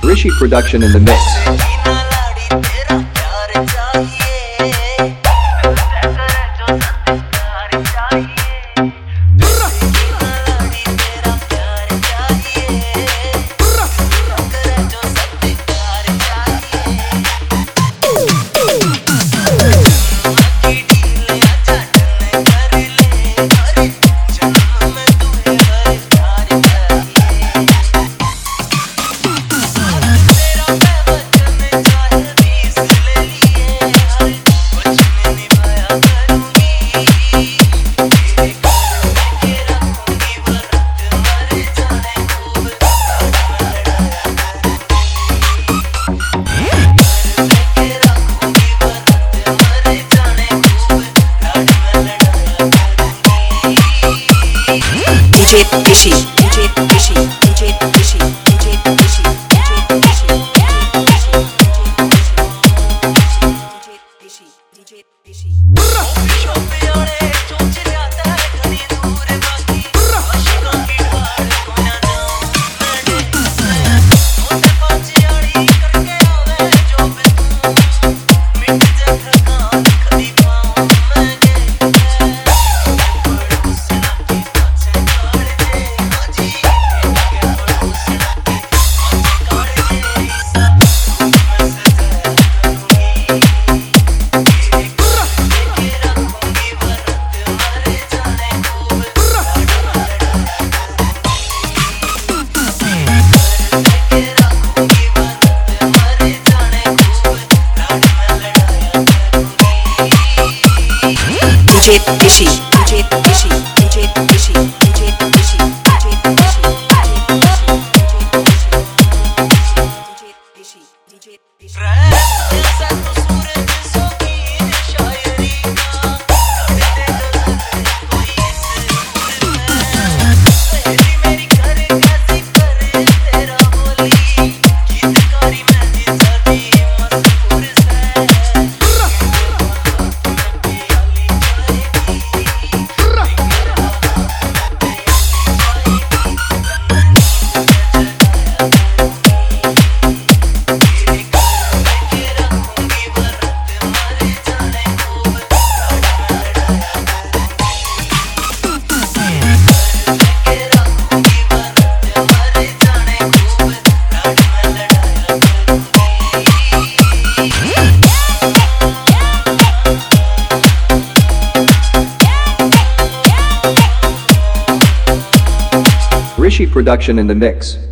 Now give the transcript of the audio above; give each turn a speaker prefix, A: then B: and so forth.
A: Rishi production in the mix.
B: DJ Rishi, DJ Rishi, DJ Rishi, DJ Rishi, DJ Rishi, DJ Rishi. DJ Rishi, DJ Rishi, DJ Rishi, DJ Rishi, DJ Rishi, DJ Rishi.
A: Rishi production in the mix.